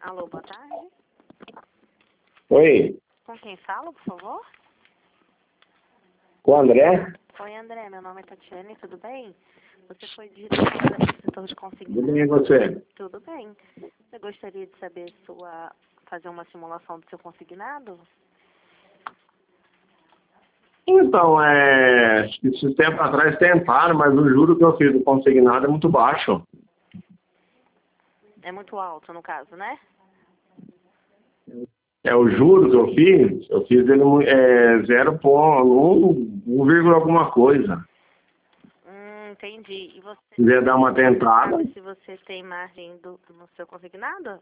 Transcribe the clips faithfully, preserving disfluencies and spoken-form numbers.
Alô, boa tarde. Oi, Com quem falo, por favor? com o André? Oi, André. Meu nome é Tatiane, tudo bem? Você foi digitado para o setor de consignado? Tudo bem e você? Tudo bem. Você gostaria de saber sua... fazer uma simulação do seu consignado? Então, é, acho que esse tempo atrás tentaram, mas o juro que eu fiz do consignado é muito baixo. É muito alto, no caso, né? É o juro que eu fiz, eu fiz ele mu- é, zero ponto um, um vírgula alguma coisa. Hum, entendi. E você... Se quiser dar uma tentada. sabe se você tem margem do... no seu consignado?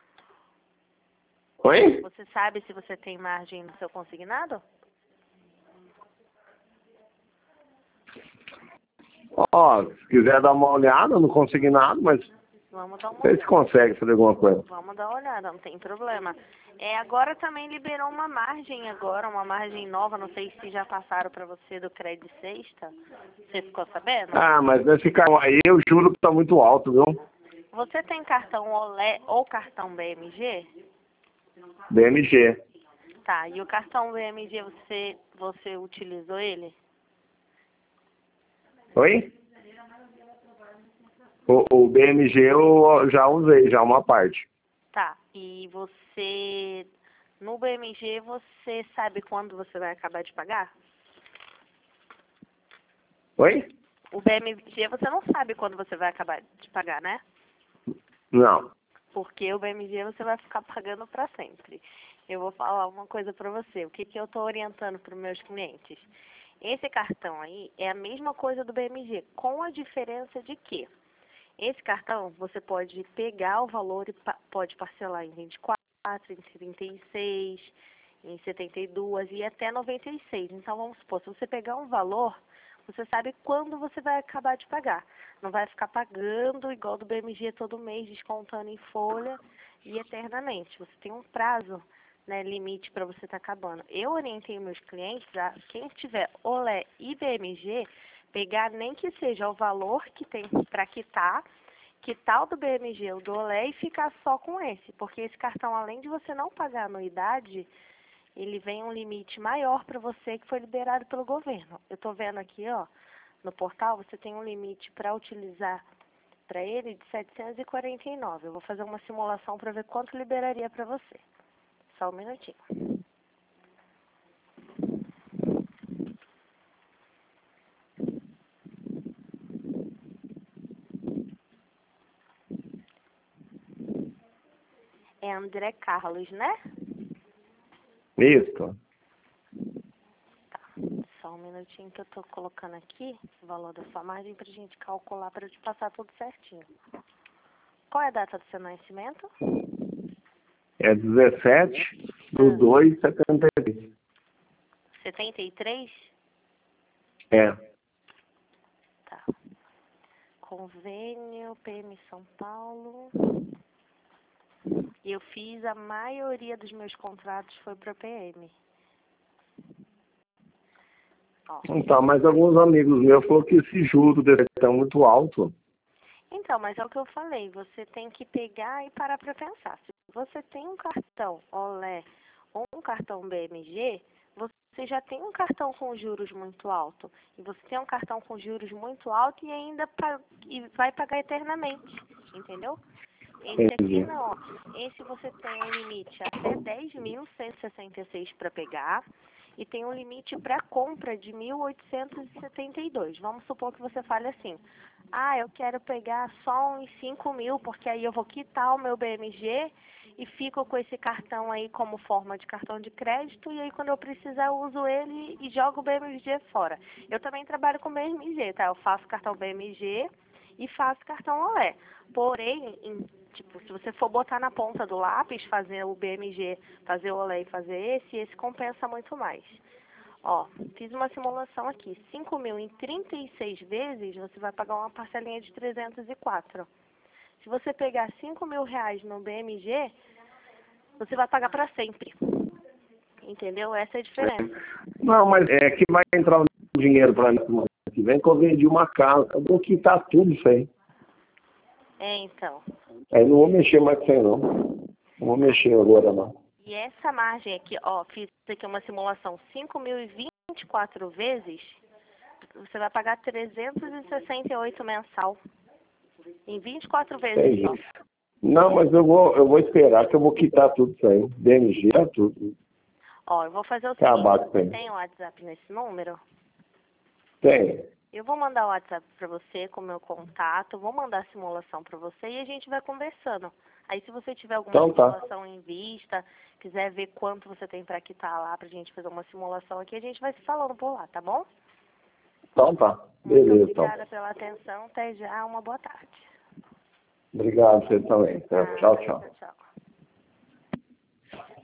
Oi? Você sabe se você tem margem no seu consignado? Ó, se quiser dar uma olhada no consignado, mas Vamos dar uma não sei se consegue fazer alguma coisa. Vamos dar uma olhada, não tem problema. É, agora também liberou uma margem agora, uma margem nova, não sei se já passaram para você do crédito sexta. Você ficou sabendo? Ah, mas nesse carro aí eu juro que tá muito alto, viu? Você tem cartão Olé ou cartão B M G? B M G. Tá, e o cartão B M G você, você utilizou ele? Oi? O, o B M G eu já usei, já uma parte. Tá, e você, no B M G, você sabe quando você vai acabar de pagar? Oi? O B M G você não sabe quando você vai acabar de pagar, né? Não. Porque o B M G você vai ficar pagando para sempre. Eu vou falar uma coisa para você. O que, que eu estou orientando para os meus clientes? Esse cartão aí é a mesma coisa do B M G, com a diferença de que esse cartão você pode pegar o valor e pa pode parcelar em vinte e quatro, em trinta e seis, em setenta e dois e até noventa e seis. Então vamos supor, se você pegar um valor, você sabe quando você vai acabar de pagar. Não vai ficar pagando igual do B M G todo mês, descontando em folha e eternamente. Você tem um prazo, né, limite para você estar acabando. Eu orientei meus clientes a quem tiver Olé e B M G, pegar nem que seja o valor que tem para quitar, quitar o do B M G, o do Olé e ficar só com esse. Porque esse cartão, além de você não pagar anuidade, ele vem um limite maior para você que foi liberado pelo governo. Eu estou vendo aqui, ó, no portal, você tem um limite para utilizar para ele de setecentos e quarenta e nove. Eu vou fazer uma simulação para ver quanto liberaria para você. Só um minutinho. É André Carlos, né? Isso. Tá. Só um minutinho que eu tô colocando aqui o valor da sua margem pra gente calcular para eu te passar tudo certinho. Qual é a data do seu nascimento? É dezessete do dois de setenta e três. setenta e três? É. Tá. Convênio, P M São Paulo. E eu fiz a maioria dos meus contratos foi para P M. Ó. Então, mas alguns amigos meus falaram que esse juro desse é muito alto. Então, mas é o que eu falei, você tem que pegar e parar para pensar. Se você tem um cartão Olé ou um cartão B M G, você já tem um cartão com juros muito alto. E você tem um cartão com juros muito alto e ainda pa- e vai pagar eternamente, entendeu? Esse aqui Entendi. não. Esse você tem um limite até dez mil cento e sessenta e seis para pegar e tem um limite para compra de mil oitocentos e setenta e dois. Vamos supor que você fale assim: ah, eu quero pegar só uns cinco mil, porque aí eu vou quitar o meu B M G e fico com esse cartão aí como forma de cartão de crédito, e aí quando eu precisar eu uso ele e jogo o B M G fora. Eu também trabalho com B M G, tá? Eu faço cartão B M G e faço cartão Olé. Porém, em, tipo, se você for botar na ponta do lápis, fazer o B M G, fazer o Olé e fazer esse, esse compensa muito mais. Ó, fiz uma simulação aqui. cinco mil em trinta e seis vezes, você vai pagar uma parcelinha de trezentos e quatro. Se você pegar cinco mil reais no B M G, você vai pagar para sempre. Entendeu? Essa é a diferença. Não, mas é que vai entrar um dinheiro para mim semana que vem que eu vendi uma casa. Eu vou quitar tudo isso aí. É, então. Aí não vou mexer mais com isso aí, não. Não vou mexer agora, não. E essa margem aqui, ó, fiz aqui uma simulação cinco mil e vinte e quatro vezes, você vai pagar trezentos e sessenta e oito mensal. Em vinte e quatro vezes só. Entendi. Não, mas eu vou, eu vou esperar que eu vou quitar tudo isso aí. B M G é tudo. Ó, eu vou fazer o Acabar seguinte, com você isso. tem o WhatsApp nesse número? Tem. Eu vou mandar o WhatsApp para você com o meu contato, vou mandar a simulação para você e a gente vai conversando. Aí se você tiver alguma Então tá. simulação em vista, quiser ver quanto você tem para quitar lá pra gente fazer uma simulação aqui, a gente vai se falando por lá, tá bom? Então tá. Muito Beleza, então. obrigada pela atenção, até já, uma boa tarde. Obrigado, você também. Ah, Tchau, tchau. tchau, tchau.